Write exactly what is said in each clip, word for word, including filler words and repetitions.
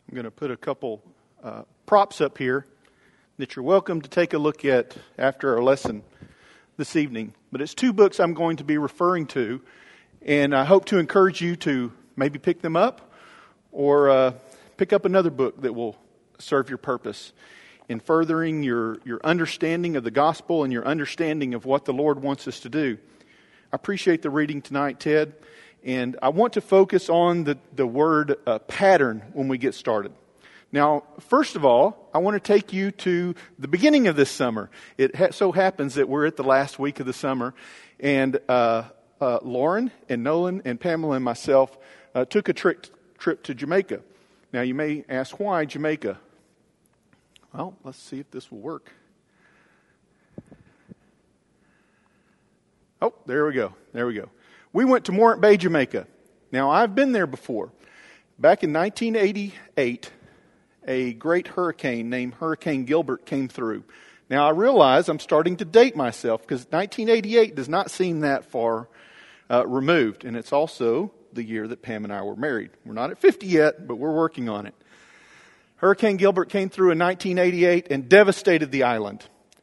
I'm going to put a couple uh, props up here that you're welcome to take a look at after our lesson this evening. But it's two books I'm going to be referring to, and I hope to encourage you to maybe pick them up or uh, pick up another book that will serve your purpose in furthering your, your understanding of the gospel and your understanding of what the Lord wants us to do. I appreciate the reading tonight, Ted. And I want to focus on the, the word uh, pattern when we get started. Now, first of all, I want to take you to the beginning of this summer. It ha- so happens that we're at the last week of the summer. And uh, uh, Lauren and Nolan and Pamela and myself uh, took a trip, trip to Jamaica. Now, you may ask, why Jamaica? Well, let's see if this will work. Oh, there we go. There we go. We went to Morant Bay, Jamaica. Now, I've been there before. Back in nineteen eighty-eight, a great hurricane named Hurricane Gilbert came through. Now, I realize I'm starting to date myself because nineteen eighty-eight does not seem that far uh, removed. And it's also the year that Pam and I were married. We're not at fifty yet, but we're working on it. Hurricane Gilbert came through in nineteen eighty-eight and devastated the island.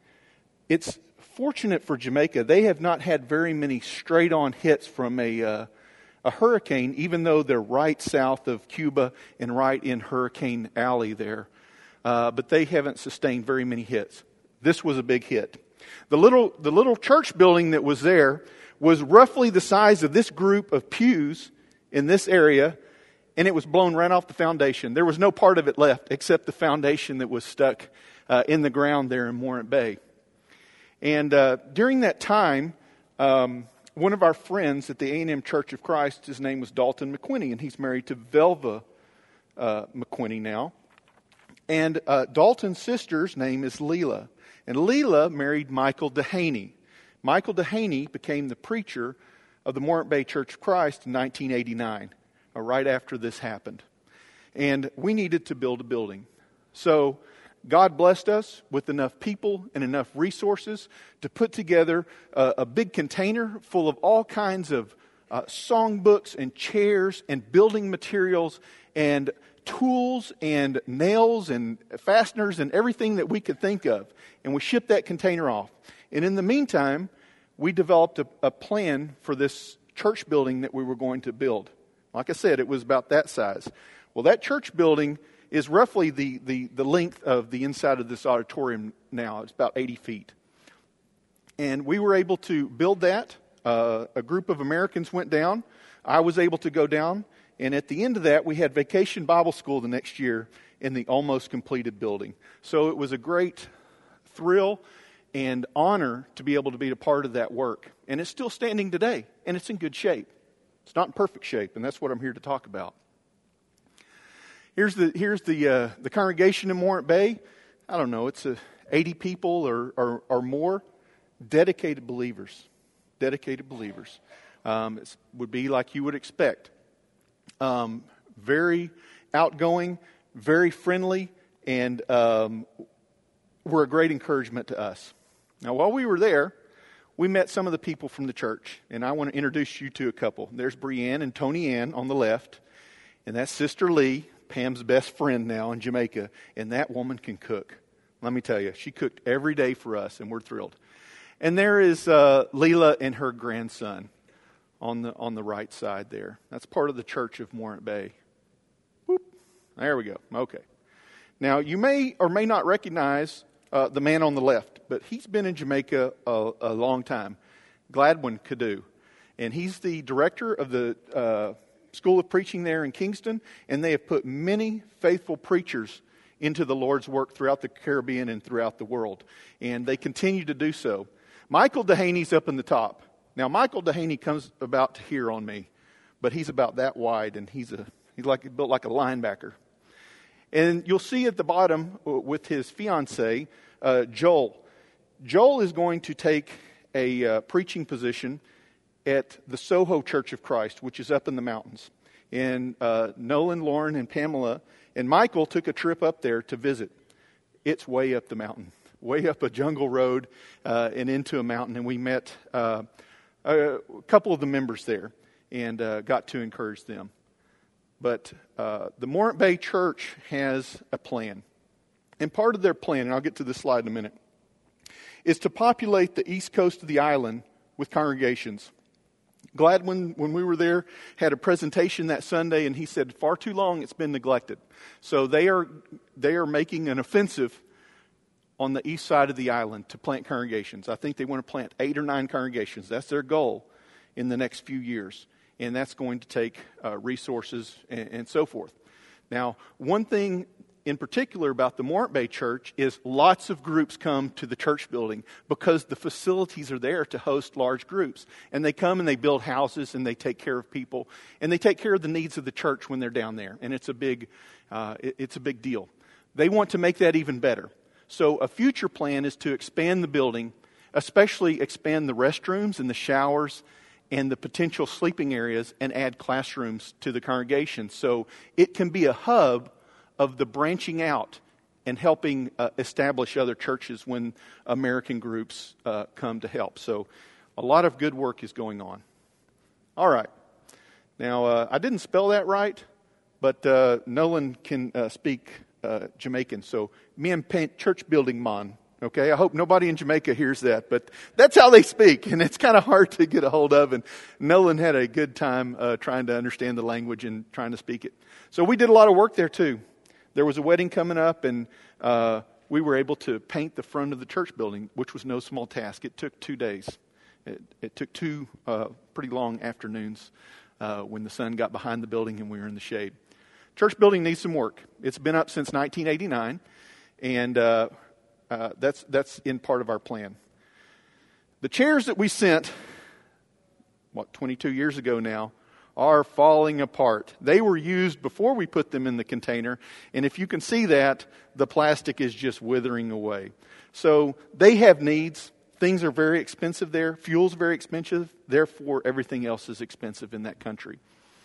It's fortunate for Jamaica, they have not had very many straight-on hits from a uh, a hurricane, even though they're right south of Cuba and right in Hurricane Alley there. Uh, but they haven't sustained very many hits. This was a big hit. The little the little church building that was there was roughly the size of this group of pews in this area, and it was blown right off the foundation. There was no part of it left except the foundation that was stuck uh, in the ground there in Morant Bay. And uh, during that time, um, one of our friends at the A and M Church of Christ, his name was Dalton McQuinney, and he's married to Velva uh, McQuinney now. And uh, Dalton's sister's name is Leela. And Leela married Michael Dehaney. Michael Dehaney became the preacher of the Morant Bay Church of Christ in nineteen eighty-nine, uh, right after this happened. And we needed to build a building. So God blessed us with enough people and enough resources to put together a, a big container full of all kinds of uh, songbooks and chairs and building materials and tools and nails and fasteners and everything that we could think of. And we shipped that container off. And in the meantime, we developed a, a plan for this church building that we were going to build. Like I said, it was about that size. Well, that church building is roughly the, the, the length of the inside of this auditorium now. It's about eighty feet. And we were able to build that. Uh, a group of Americans went down. I was able to go down. And at the end of that, we had Vacation Bible School the next year in the almost completed building. So it was a great thrill and honor to be able to be a part of that work. And it's still standing today. And it's in good shape. It's not in perfect shape. And that's what I'm here to talk about. Here's the here's the uh, the congregation in Morant Bay. I don't know, it's a eighty people or, or, or more. Dedicated believers. Dedicated believers. Um, it would be like you would expect. Um, very outgoing, very friendly, and um, were a great encouragement to us. Now, while we were there, we met some of the people from the church, and I want to introduce you to a couple. There's Brianne and Tony Ann on the left, and that's Sister Lee, Pam's best friend now in Jamaica, and that woman can cook. Let me tell you, she cooked every day for us, and we're thrilled. And there is uh, Leela and her grandson on the on the right side there. That's part of the Church of Morant Bay. Whoop. There we go. Okay. Now, you may or may not recognize uh, the man on the left, but he's been in Jamaica a, a long time. Gladwin Cadu. And he's the director of the Uh, School of Preaching there in Kingston, and they have put many faithful preachers into the Lord's work throughout the Caribbean and throughout the world. And they continue to do so. Michael Dehaney's up in the top. Now, Michael Dehaney comes about here on me, but he's about that wide, and he's a he's like built like a linebacker. And you'll see at the bottom with his fiancée, uh, Joel. Joel is going to take a uh, preaching position at the Soho Church of Christ, which is up in the mountains. And uh, Nolan, Lauren, and Pamela, and Michael took a trip up there to visit. It's way up the mountain, way up a jungle road uh, and into a mountain. And we met uh, a couple of the members there and uh, got to encourage them. But uh, the Morant Bay Church has a plan. And part of their plan, and I'll get to this slide in a minute, is to populate the east coast of the island with congregations. Gladwin, when we were there, had a presentation that Sunday, and he said, far too long it's been neglected. So they are they are making an offensive on the east side of the island to plant congregations. I think they want to plant eight or nine congregations. That's their goal in the next few years. And that's going to take uh, resources and, and so forth. Now, one thing in particular about the Morant Bay Church is lots of groups come to the church building because the facilities are there to host large groups. And they come and they build houses and they take care of people. And they take care of the needs of the church when they're down there. And it's a big, uh, it, it's a big deal. They want to make that even better. So a future plan is to expand the building, especially expand the restrooms and the showers and the potential sleeping areas, and add classrooms to the congregation. So it can be a hub of the branching out and helping uh, establish other churches when American groups uh, come to help. So a lot of good work is going on. All right. Now, uh, I didn't spell that right, but uh, Nolan can uh, speak uh, Jamaican. So, me and paint church building man. Okay, I hope nobody in Jamaica hears that, but that's how they speak, and it's kind of hard to get a hold of, and Nolan had a good time uh, trying to understand the language and trying to speak it. So we did a lot of work there, too. There was a wedding coming up, and uh, we were able to paint the front of the church building, which was no small task. It took two days. It, it took two uh, pretty long afternoons uh, when the sun got behind the building and we were in the shade. Church building needs some work. It's been up since nineteen eighty-nine, and uh, uh, that's that's in part of our plan. The chairs that we sent, what, twenty-two years ago now, are falling apart. They were used before we put them in the container, and if you can see that, the plastic is just withering away. So they have needs. Things are very expensive there. Fuel's very expensive. Therefore, everything else is expensive in that country.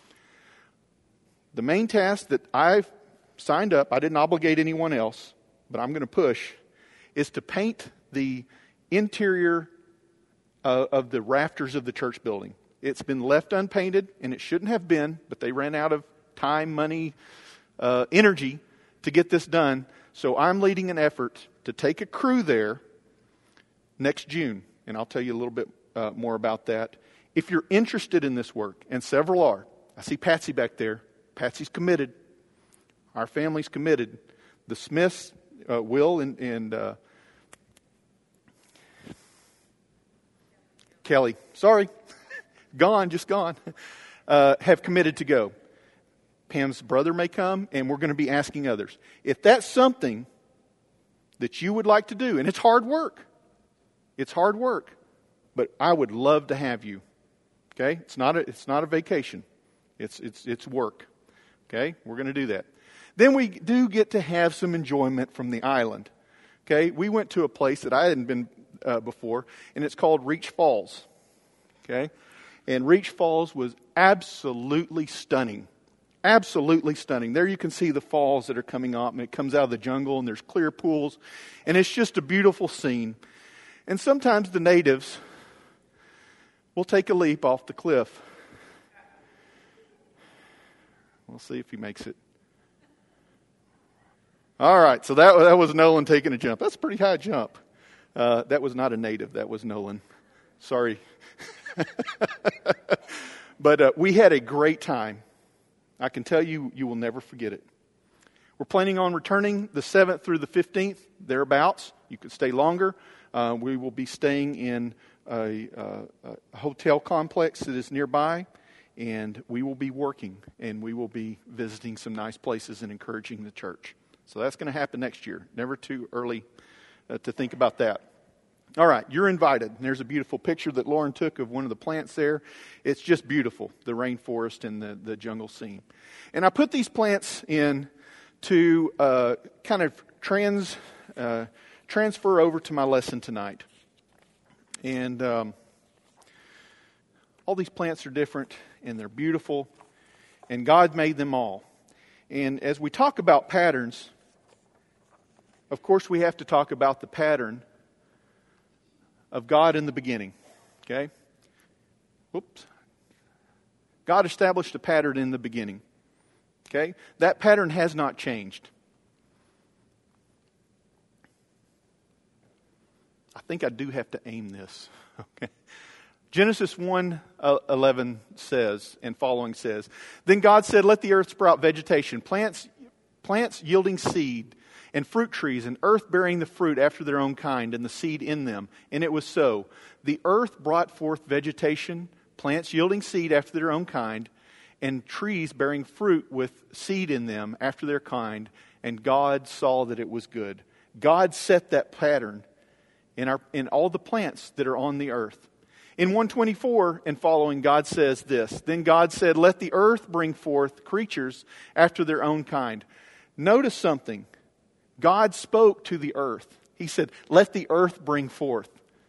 The main task that I've signed up, I didn't obligate anyone else, but I'm going to push, is to paint the interior uh, of the rafters of the church building. It's been left unpainted, and it shouldn't have been, but they ran out of time, money, uh, energy to get this done. So I'm leading an effort to take a crew there next June, and I'll tell you a little bit uh, more about that. If you're interested in this work, and several are, I see Patsy back there. Patsy's committed. Our family's committed. The Smiths, uh, Will and, and uh, Kelly, sorry, gone, just gone, uh, have committed to go. Pam's brother may come, and we're going to be asking others. If that's something that you would like to do, and it's hard work, it's hard work, but I would love to have you. Okay, it's not a, it's not a vacation, it's it's it's work. Okay, we're going to do that. Then we do get to have some enjoyment from the island. Okay, we went to a place that I hadn't been uh, before, and it's called Reach Falls. Okay, and Reach Falls was absolutely stunning. Absolutely stunning. There you can see the falls that are coming up, and it comes out of the jungle, and there's clear pools, and it's just a beautiful scene. And sometimes the natives will take a leap off the cliff. We'll see if he makes it. All right, so that, that was Nolan taking a jump. That's a pretty high jump. Uh, that was not a native. That was Nolan. Sorry. But uh, we had a great time. I can tell you, you will never forget it. We're planning on returning the seventh through the fifteenth, thereabouts. You could stay longer. Uh, we will be staying in a, a, a hotel complex that is nearby. And we will be working, and we will be visiting some nice places and encouraging the church. So that's going to happen next year. Never too early uh, to think about that. All right, you're invited. And there's a beautiful picture that Lauren took of one of the plants there. It's just beautiful, the rainforest and the, the jungle scene. And I put these plants in to uh, kind of trans uh, transfer over to my lesson tonight. And um, all these plants are different, and they're beautiful, and God made them all. And as we talk about patterns, of course we have to talk about the pattern of God in the beginning. Okay? Whoops. God established a pattern in the beginning. Okay? That pattern has not changed. I think I do have to aim this. Okay. Genesis one eleven says, and following says, Then God said, Let the earth sprout vegetation, plants, plants yielding seed, and fruit trees, and earth bearing the fruit after their own kind, and the seed in them. And it was so. The earth brought forth vegetation, plants yielding seed after their own kind, and trees bearing fruit with seed in them after their kind. And God saw that it was good. God set that pattern in our in all the plants that are on the earth. In one twenty-four and following, God says this, Then God said, Let the earth bring forth creatures after their own kind. Notice something. God spoke to the earth. He said, Let the earth bring forth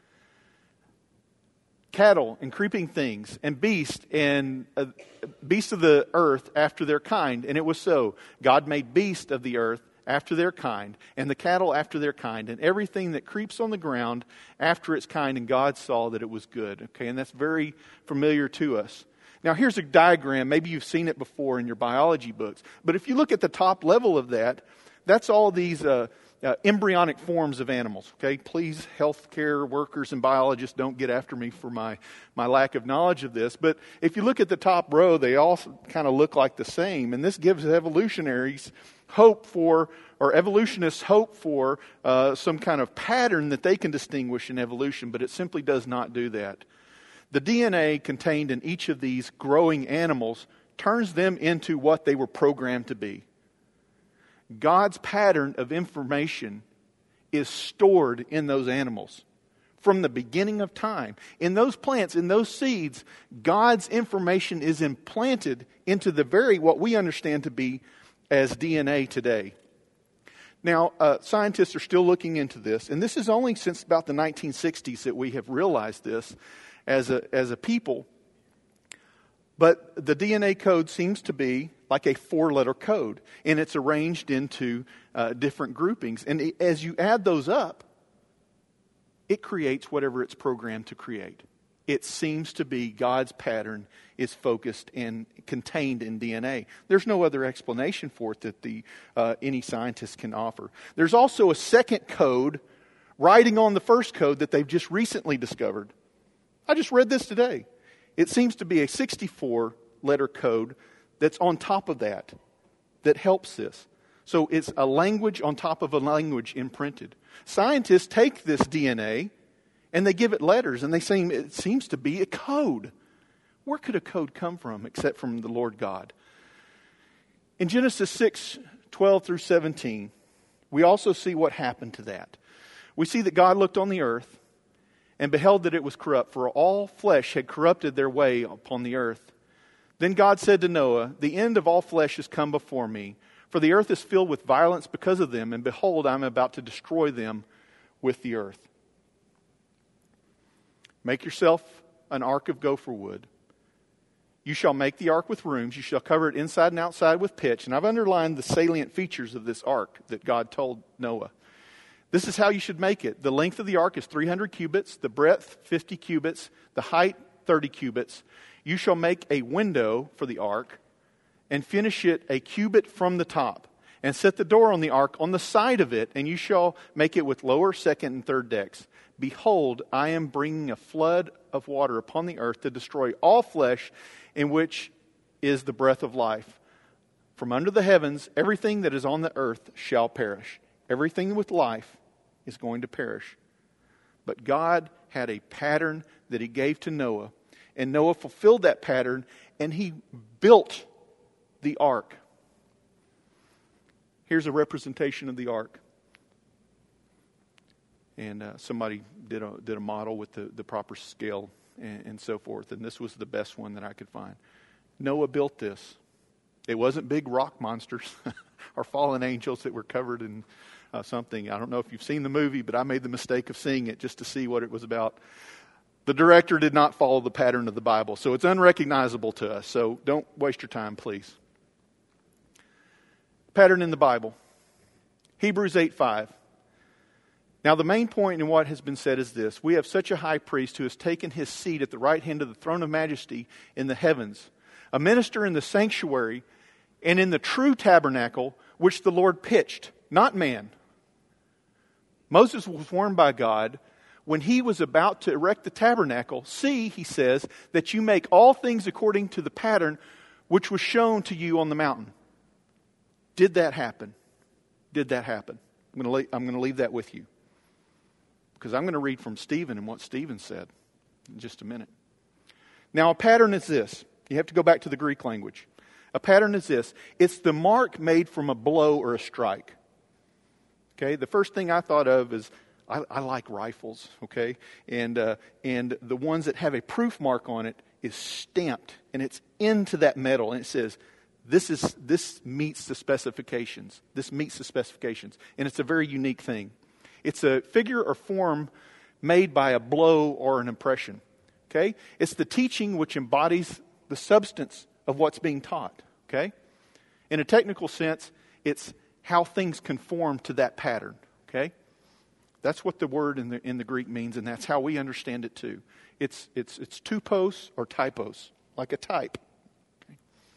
cattle and creeping things and beasts and uh, beasts of the earth after their kind. And it was so. God made beasts of the earth after their kind, and the cattle after their kind, and everything that creeps on the ground after its kind, and God saw that it was good. Okay, and that's very familiar to us. Now here's a diagram. Maybe you've seen it before in your biology books. But if you look at the top level of that, that's all these uh, uh, embryonic forms of animals. Okay, please, healthcare workers and biologists, don't get after me for my, my lack of knowledge of this. But if you look at the top row, they all kind of look like the same. And this gives evolutionaries hope for, or evolutionists hope for, uh, some kind of pattern that they can distinguish in evolution, but it simply does not do that. The D N A contained in each of these growing animals turns them into what they were programmed to be. God's pattern of information is stored in those animals from the beginning of time. In those plants, in those seeds, God's information is implanted into the very, what we understand to be as D N A today. Now, uh, scientists are still looking into this, and this is only since about the nineteen sixties that we have realized this as a, as a people. But the D N A code seems to be like a four-letter code, and it's arranged into uh, different groupings. And it, as you add those up, it creates whatever it's programmed to create. It seems to be God's pattern is focused and contained in D N A. There's no other explanation for it that the uh, any scientist can offer. There's also a second code riding on the first code that they've just recently discovered. I just read this today. It seems to be a sixty-four letter code that's on top of that, that helps this. So it's a language on top of a language imprinted. Scientists take this D N A and they give it letters, and they say it seems to be a code. Where could a code come from except from the Lord God? In Genesis six, twelve through seventeen, we also see what happened to that. We see that God looked on the earth and beheld that it was corrupt, for all flesh had corrupted their way upon the earth. Then God said to Noah, The end of all flesh has come before me, for the earth is filled with violence because of them, and behold, I am about to destroy them with the earth. Make yourself an ark of gopher wood. You shall make the ark with rooms. You shall cover it inside and outside with pitch. And I've underlined the salient features of this ark that God told Noah. This is how you should make it. The length of the ark is three hundred cubits, the breadth fifty cubits, the height thirty cubits. You shall make a window for the ark and finish it a cubit from the top. And set the door on the ark on the side of it, and you shall make it with lower, second, and third decks. Behold, I am bringing a flood of water upon the earth to destroy all flesh, in which is the breath of life. From under the heavens, everything that is on the earth shall perish. Everything with life is going to perish. But God had a pattern that He gave to Noah, and Noah fulfilled that pattern, and he built the ark. Here's a representation of the ark. And uh, somebody did a, did a model with the, the proper scale and, and so forth. And this was the best one that I could find. Noah built this. It wasn't big rock monsters or fallen angels that were covered in uh, something. I don't know if you've seen the movie, but I made the mistake of seeing it just to see what it was about. The director did not follow the pattern of the Bible, so it's unrecognizable to us. So don't waste your time, please. Pattern in the Bible. Hebrews eight five. Now the main point in what has been said is this. We have such a high priest who has taken his seat at the right hand of the throne of majesty in the heavens. A minister in the sanctuary and in the true tabernacle which the Lord pitched, not man. Moses was warned by God when he was about to erect the tabernacle. See, he says, that you make all things according to the pattern which was shown to you on the mountain. Did that happen? Did that happen? I'm going to I'm going to leave that with you. Because I'm going to read from Stephen and what Stephen said in just a minute. Now, a pattern is this. You have to go back to the Greek language. A pattern is this. It's the mark made from a blow or a strike. Okay, the first thing I thought of is, I, I like rifles, okay? And uh, and the ones that have a proof mark on it is stamped, and it's into that metal, and it says, this is this meets the specifications. This meets the specifications. And it's a very unique thing. It's a figure or form made by a blow or an impression. Okay? It's the teaching which embodies the substance of what's being taught. Okay? In a technical sense, it's how things conform to that pattern. Okay? That's what the word in the in the Greek means, and that's how we understand it too. It's it's it's tupos or typos, like a type. Okay.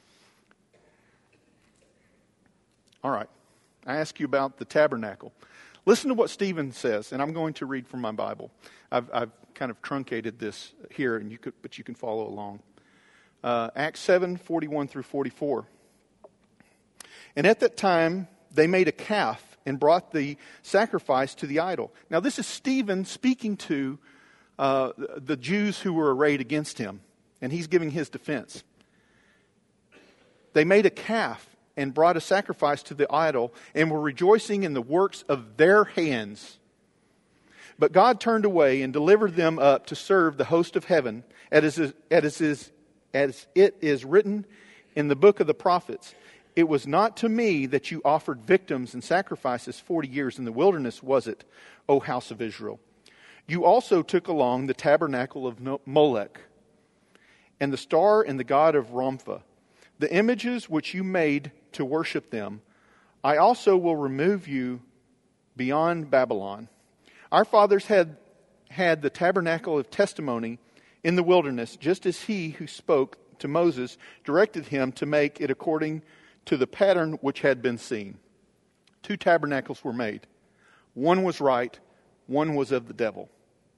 All right. I ask you about the tabernacle. Listen to what Stephen says, and I'm going to read from my Bible. I've, I've kind of truncated this here, and you could, but you can follow along. Uh, Acts seven, forty-one through forty-four. And at that time, they made a calf and brought the sacrifice to the idol. Now, this is Stephen speaking to uh, the Jews who were arrayed against him, and he's giving his defense. They made a calf and brought a sacrifice to the idol, and were rejoicing in the works of their hands. But God turned away and delivered them up to serve the host of heaven, as is, as is, as it is written in the book of the prophets. It was not to me that you offered victims and sacrifices forty years in the wilderness, was it, O house of Israel? You also took along the tabernacle of Molech, and the star and the god of Rompha, the images which you made to worship them. I also will remove you beyond Babylon. Our fathers had had the tabernacle of testimony in the wilderness, just as he who spoke to Moses directed him to make it according to the pattern which had been seen. Two tabernacles were made. One was right, one was of the devil.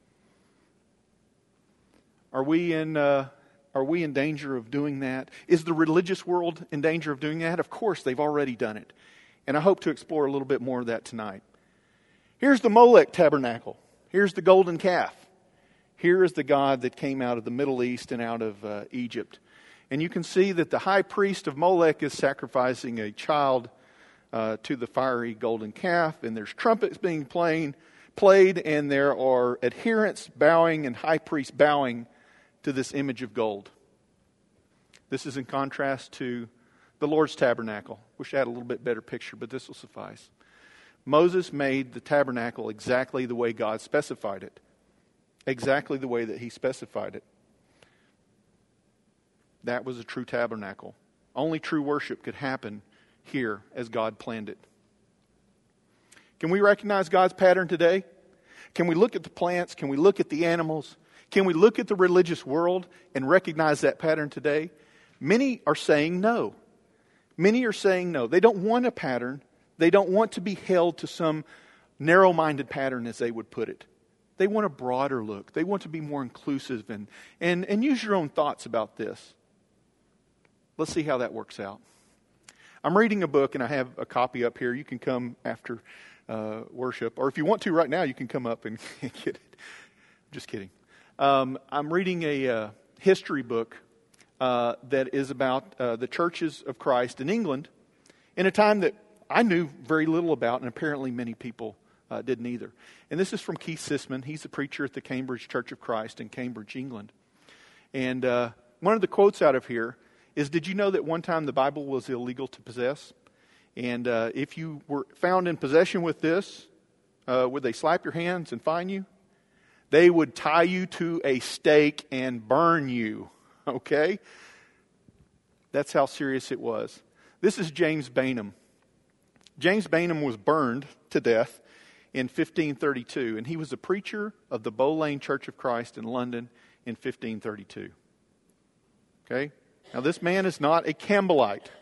Are we in uh, are we in danger of doing that? Is the religious world in danger of doing that? Of course, they've already done it. And I hope to explore a little bit more of that tonight. Here's the Molech tabernacle. Here's the golden calf. Here is the god that came out of the Middle East and out of uh, Egypt. And you can see that the high priest of Molech is sacrificing a child uh, to the fiery golden calf. And there's trumpets being playing, played, and there are adherents bowing and high priests bowing to this image of gold. This is in contrast to the Lord's tabernacle. Wish I had a little bit better picture, but this will suffice. Moses made the tabernacle exactly the way God specified it. Exactly the way that he specified it. That was a true tabernacle. Only true worship could happen here as God planned it. Can we recognize God's pattern today? Can we look at the plants? Can we look at the animals? Can we look at the religious world and recognize that pattern today? Many are saying no. Many are saying no. They don't want a pattern. They don't want to be held to some narrow-minded pattern, as they would put it. They want a broader look. They want to be more inclusive and, and, and use your own thoughts about this. Let's see how that works out. I'm reading a book, and I have a copy up here. You can come after uh, worship. Or if you want to right now, you can come up and get it. Just kidding. Um, I'm reading a uh, history book uh, that is about uh, the churches of Christ in England in a time that I knew very little about, and apparently many people uh, didn't either. And this is from Keith Sisman. He's a preacher at the Cambridge Church of Christ in Cambridge, England. And uh, one of the quotes out of here is, did you know that one time the Bible was illegal to possess? And uh, if you were found in possession with this, uh, would they slap your hands and fine you? They would tie you to a stake and burn you. Okay? That's how serious it was. This is James Bainham. James Bainham was burned to death in fifteen thirty-two, and he was a preacher of the Bow Lane Church of Christ in London in fifteen thirty-two. Okay? Now this man is not a Campbellite.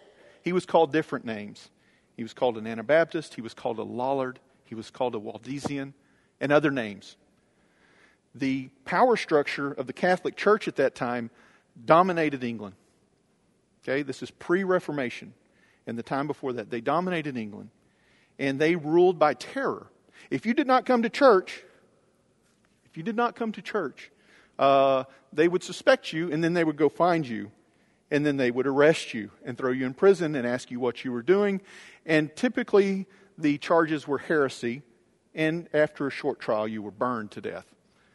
he was called different names. He was called an Anabaptist, he was called a Lollard, he was called a Waldensian, and other names. The power structure of the Catholic Church at that time dominated England. Okay, this is pre-Reformation. And the time before that, they dominated England. And they ruled by terror. If you did not come to church, if you did not come to church, uh, they would suspect you, and then they would go find you. And then they would arrest you and throw you in prison and ask you what you were doing. And typically, the charges were heresy. And after a short trial, you were burned to death.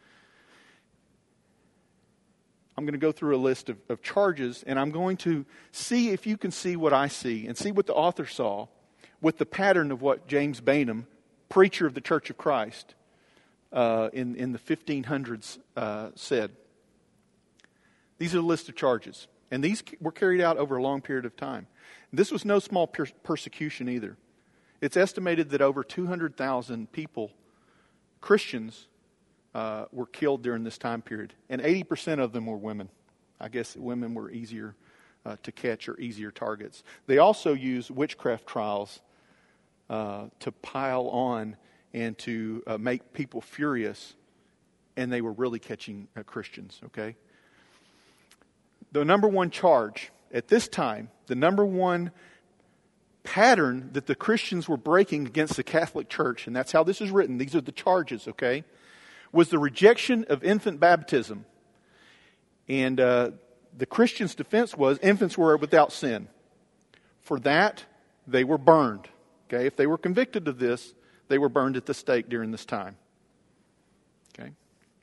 I'm going to go through a list of, of charges, and I'm going to see if you can see what I see and see what the author saw with the pattern of what James Bainham, preacher of the Church of Christ, uh, in, in the fifteen hundreds uh, said. These are the list of charges, and these were carried out over a long period of time. This was no small per- persecution either. It's estimated that over two hundred thousand people, Christians, Uh, were killed during this time period. And eighty percent of them were women. I guess women were easier uh, to catch or easier targets. They also used witchcraft trials uh, to pile on and to uh, make people furious. And they were really catching uh, Christians, okay? The number one charge at this time, the number one pattern that the Christians were breaking against the Catholic Church, and that's how this is written, these are the charges, okay, was the rejection of infant baptism. And uh, the Christians' defense was infants were without sin. For that, they were burned. Okay, if they were convicted of this, they were burned at the stake during this time. Okay.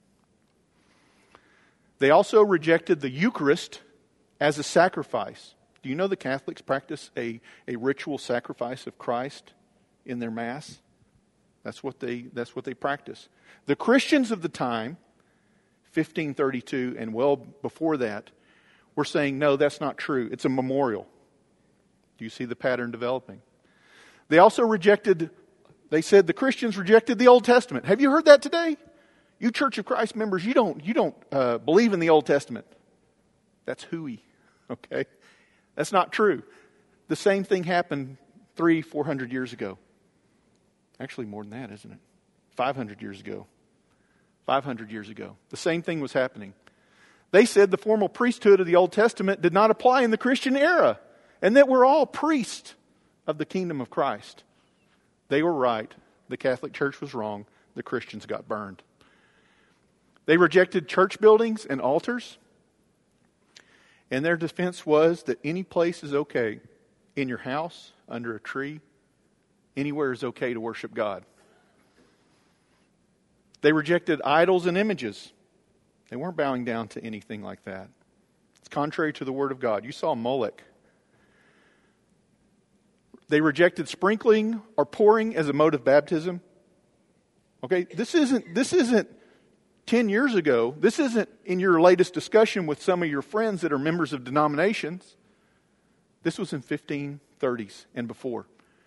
They also rejected the Eucharist as a sacrifice. Do you know the Catholics practice a, a ritual sacrifice of Christ in their Mass? That's what they that's what they practice. The Christians of the time, fifteen thirty-two and well before that, were saying, no, that's not true. It's a memorial. Do you see the pattern developing? They also rejected, they said the Christians rejected the Old Testament. Have you heard that today? You Church of Christ members, you don't you don't uh, believe in the Old Testament. That's hooey, okay? That's not true. The same thing happened three, four hundred years ago. Actually, more than that, isn't it? five hundred years ago. five hundred years ago. The same thing was happening. They said the formal priesthood of the Old Testament did not apply in the Christian era, and that we're all priests of the kingdom of Christ. They were right. The Catholic Church was wrong. The Christians got burned. They rejected church buildings and altars, and their defense was that any place is okay. In your house, under a tree, anywhere is okay to worship God. They rejected idols and images. They weren't bowing down to anything like that. It's contrary to the Word of God. You saw Molech. They rejected sprinkling or pouring as a mode of baptism. Okay, this isn't this isn't ten years ago. This isn't in your latest discussion with some of your friends that are members of denominations. This was in fifteen thirties and before.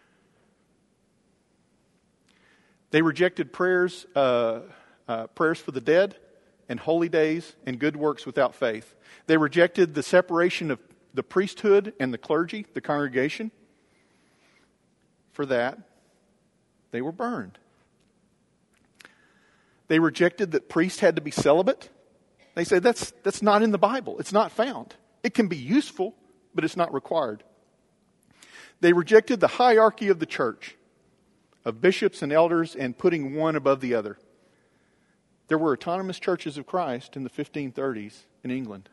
They rejected prayers, uh, uh, prayers for the dead, and holy days, and good works without faith. They rejected the separation of the priesthood and the clergy, the congregation. For that, they were burned. They rejected that priests had to be celibate. They said that's that's not in the Bible. It's not found. It can be useful, but it's not required. They rejected the hierarchy of the church, of bishops and elders, and putting one above the other. There were autonomous churches of Christ in the fifteen thirties in England.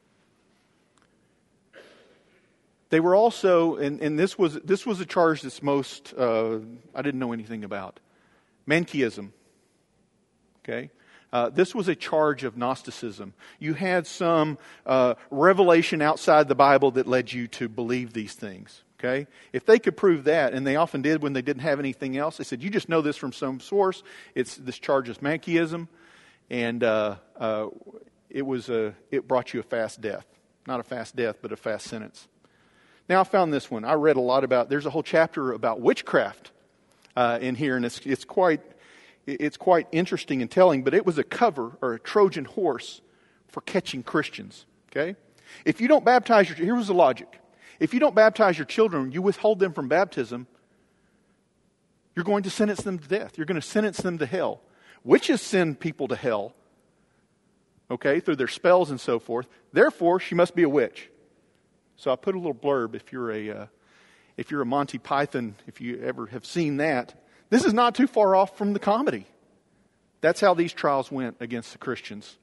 They were also, and, and this was this was a charge that's most, uh, I didn't know anything about, Manichaeism. Okay? Uh, this was a charge of Gnosticism. You had some uh, revelation outside the Bible that led you to believe these things. Okay? If they could prove that, and they often did when they didn't have anything else, they said, you just know this from some source. It's this charge is Manichaeism, and uh, uh, it was a, it brought you a fast death. Not a fast death, but a fast sentence. Now I found this one. I read a lot about, there's a whole chapter about witchcraft uh, in here, and it's it's quite it's quite interesting and telling, but it was a cover or a Trojan horse for catching Christians. Okay? If you don't baptize your, here was the logic. If you don't baptize your children, you withhold them from baptism, you're going to sentence them to death. You're going to sentence them to hell. Witches send people to hell, okay, through their spells and so forth. Therefore, she must be a witch. So I put a little blurb if you're a uh, if you're a Monty Python, if you ever have seen that. This is not too far off from the comedy. That's how these trials went against the Christians.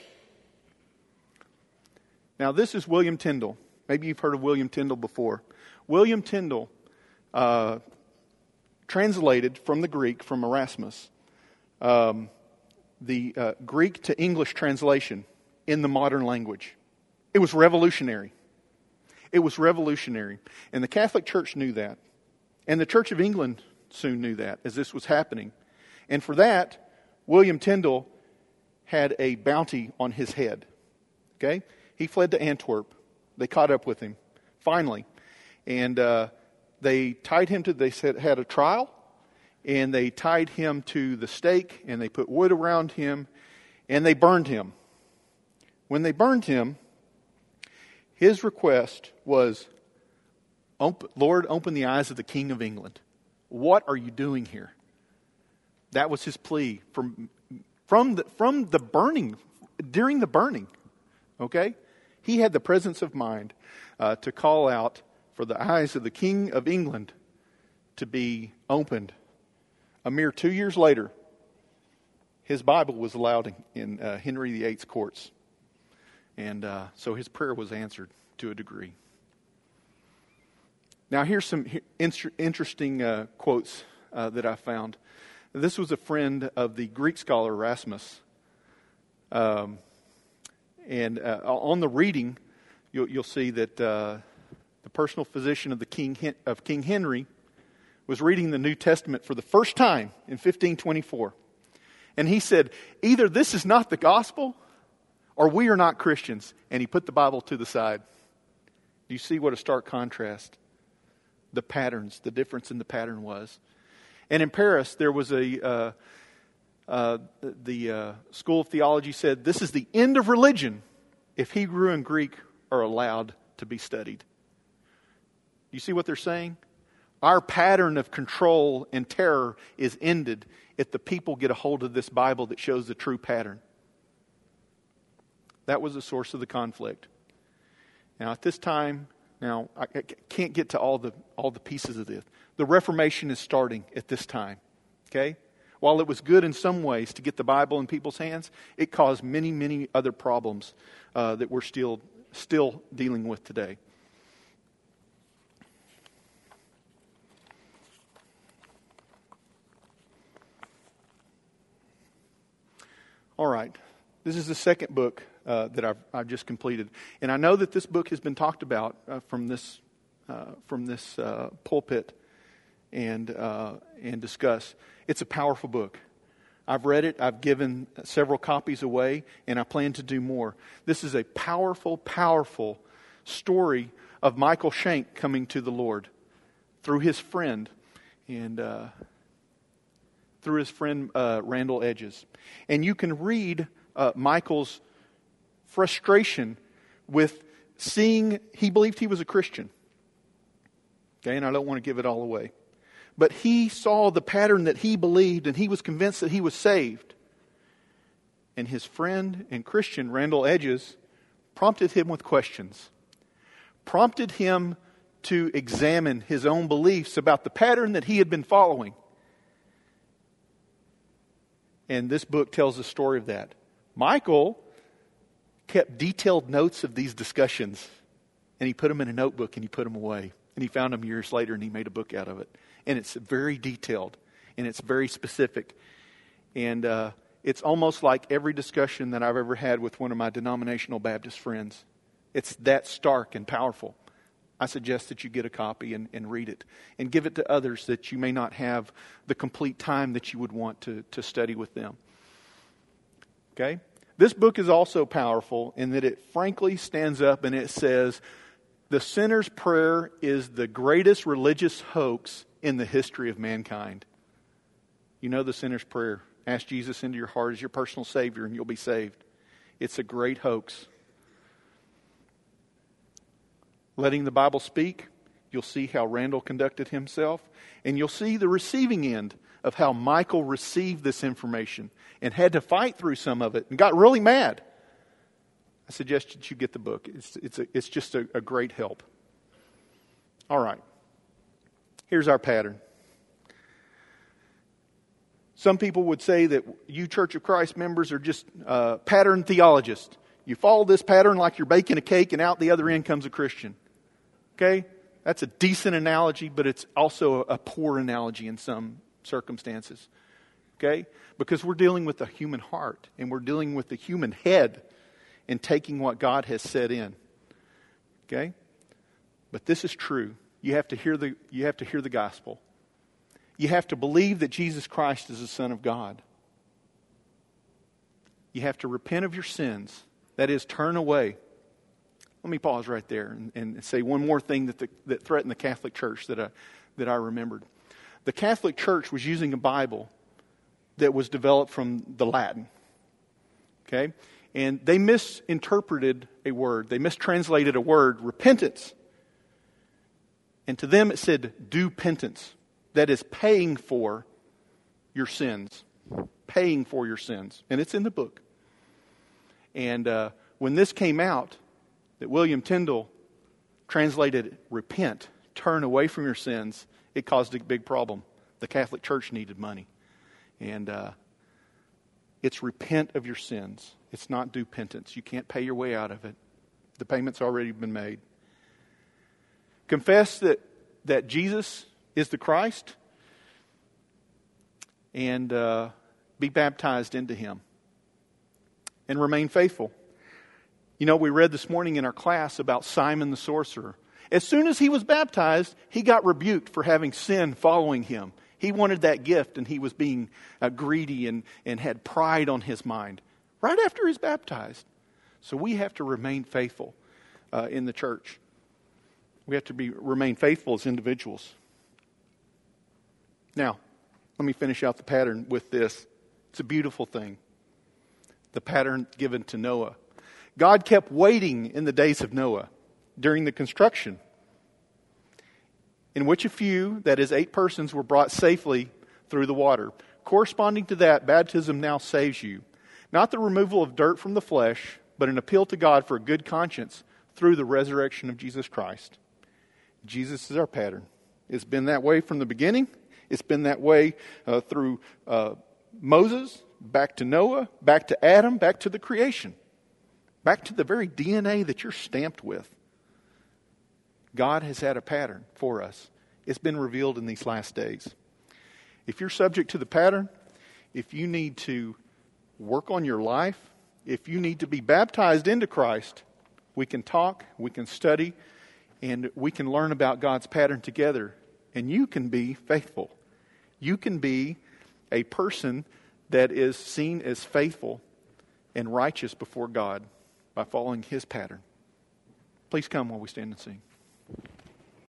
Now, this is William Tyndale. Maybe you've heard of William Tyndale before. William Tyndale uh, translated from the Greek, from Erasmus, um, the uh, Greek to English translation in the modern language. It was revolutionary. It was revolutionary. And the Catholic Church knew that. And the Church of England soon knew that as this was happening. And for that, William Tyndale had a bounty on his head. Okay? He fled to Antwerp. They caught up with him, finally. And uh, they tied him to, they said, had a trial. And they tied him to the stake. And they put wood around him. And they burned him. When they burned him, his request was, Lord, open the eyes of the King of England. What are you doing here? That was his plea from, from, the, from the burning, during the burning. Okay? He had the presence of mind uh, to call out for the eyes of the King of England to be opened. A mere two years later, his Bible was allowed in, in uh, Henry the Eighth's courts. And uh, so his prayer was answered to a degree. Now here's some interesting uh, quotes uh, that I found. This was a friend of the Greek scholar Erasmus. Um, and uh, on the reading, you'll, you'll see that uh, the personal physician of the King of King Henry was reading the New Testament for the first time in fifteen twenty-four. And he said, either this is not the gospel, or we are not Christians. And he put the Bible to the side. Do you see what a stark contrast the patterns, the difference in the pattern was? And in Paris, there was a, uh, uh, the uh, School of Theology said, this is the end of religion if Hebrew and Greek are allowed to be studied. You see what they're saying? Our pattern of control and terror is ended if the people get a hold of this Bible that shows the true pattern. That was the source of the conflict. Now, at this time, now I can't get to all the all the pieces of this. The Reformation is starting at this time. Okay? While it was good in some ways to get the Bible in people's hands, it caused many, many other problems uh, that we're still still dealing with today. All right. This is the second book uh, that I've, I've just completed. And I know that this book has been talked about uh, from this uh, from this uh, pulpit and uh, and discussed. It's a powerful book. I've read it. I've given several copies away, and I plan to do more. This is a powerful, powerful story of Michael Schenck coming to the Lord through his friend and uh, through his friend uh, Randall Edges. And you can read uh, Michael's frustration with seeing, he believed he was a Christian. Okay, and I don't want to give it all away. But he saw the pattern that he believed, and he was convinced that he was saved. And his friend and Christian, Randall Edges, prompted him with questions. Prompted him to examine his own beliefs about the pattern that he had been following. And this book tells the story of that. Michael kept detailed notes of these discussions. And he put them in a notebook and he put them away. And he found them years later and he made a book out of it. And it's very detailed. And it's very specific. And uh, it's almost like every discussion that I've ever had with one of my denominational Baptist friends. It's that stark and powerful. I suggest that you get a copy and, and read it. And give it to others that you may not have the complete time that you would want to, to study with them. Okay? This book is also powerful in that it frankly stands up and it says, the sinner's prayer is the greatest religious hoax in the history of mankind. You know the sinner's prayer. Ask Jesus into your heart as your personal Savior and you'll be saved. It's a great hoax. letting the Bible speak. You'll see how Randall conducted himself. And you'll see the receiving end of how Michael received this information and had to fight through some of it and got really mad. I suggest that you get the book. It's, it's, a, it's just a, a great help. All right. Here's our pattern. Some people would say that you Church of Christ members are just uh, pattern theologists. You follow this pattern like you're baking a cake and out the other end comes a Christian. Okay? That's a decent analogy, but it's also a poor analogy in some circumstances. Okay? Because we're dealing with the human heart and we're dealing with the human head and taking what God has set in. Okay? But this is true. You have to hear the you have to hear the gospel. You have to believe that Jesus Christ is the Son of God. You have to repent of your sins. That is, turn away. Let me pause right there and, and say one more thing that the, that threatened the Catholic Church that I, that I remembered. The Catholic Church was using a Bible that was developed from the Latin. Okay? And they misinterpreted a word. They mistranslated a word, repentance. And to them it said, do penance. That is paying for your sins. Paying for your sins. And it's in the book. And uh, when this came out, that William Tyndale translated repent, turn away from your sins, it caused a big problem. The Catholic Church needed money. And uh, it's repent of your sins. It's not do penance. You can't pay your way out of it. The payment's already been made. Confess that, that Jesus is the Christ and uh, be baptized into Him. And remain faithful. You know, we read this morning in our class about Simon the sorcerer. As soon as he was baptized, he got rebuked for having sin following him. He wanted that gift and he was being uh, greedy and, and had pride on his mind. Right after he's baptized. So we have to remain faithful uh, in the church. We have to be remain faithful as individuals. Now, let me finish out the pattern with this. It's a beautiful thing. The pattern given to Noah. God kept waiting in the days of Noah during the construction, in which a few, that is eight persons, were brought safely through the water. Corresponding to that, baptism now saves you. Not the removal of dirt from the flesh, but an appeal to God for a good conscience through the resurrection of Jesus Christ. Jesus is our pattern. It's been that way from the beginning. It's been that way uh, through uh, Moses, back to Noah, back to Adam, back to the creation. Back to the very D N A that you're stamped with. God has had a pattern for us. It's been revealed in these last days. If you're subject to the pattern, if you need to work on your life, if you need to be baptized into Christ, we can talk, we can study, and we can learn about God's pattern together. And you can be faithful. You can be a person that is seen as faithful and righteous before God by following His pattern. Please come while we stand and sing.